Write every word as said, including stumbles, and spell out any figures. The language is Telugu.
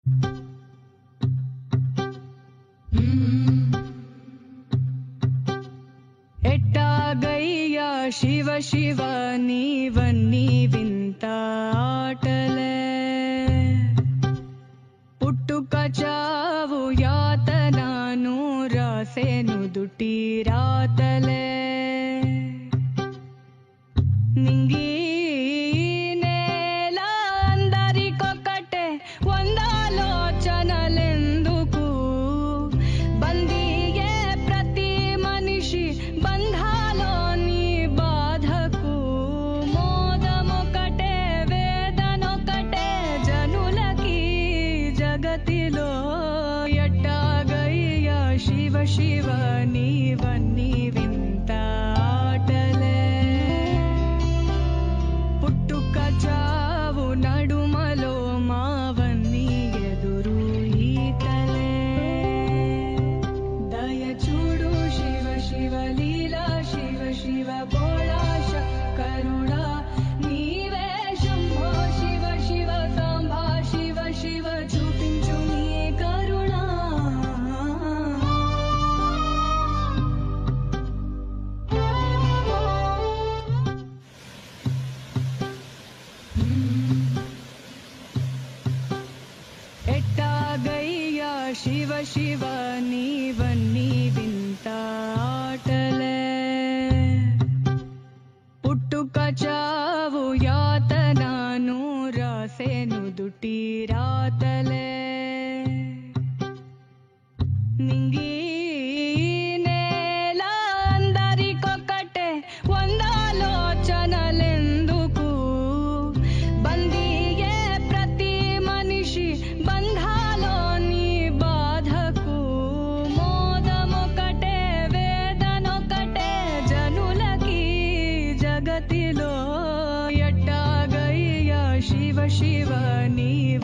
ఎట్టాగయ్యా శివ శివ నీవన్నీ వింత ఆటలే, పుట్టుక చావు యాతనాను రాసేను దుటి రాతలే, నింగి నేల అందరికొకటే వందాలోచనలెందుకు, బందీయే ప్రతి మనిషి బంధాలోని బాధకు, మోదమొకటే వేదనొకటే జనులకి జగతిలో, ఎట్టాగయ్యా శివ శివ నీవన్నీ వింత ఆటలే, పుట్టుక చావు నడుమలో మావన్నీ ఎదురు ఈతలే, దయచూడు శివ శివ లీలా శివ శివ బోళా శంకరుడా, నీవే శంభో శివ శివ సాంబా శివ శివ చూపించు నీ కరుణ, ఎట్టాగయ్యా శివ శివ నీవన్నీ వింత ఆటలే, పుట్టుక చావు యాతనాను రాసేను దుటి రాతలే, నింగి నేల అందరికొకటే వందాలోచనలెందుకు, బందీయే ప్రతి మనిషి బంధాలోని బాధకు, మోదమొకటే వేదనొకటే జనులకి జగతిలో, ఎట్టాగయ్యా శివ శివ నీ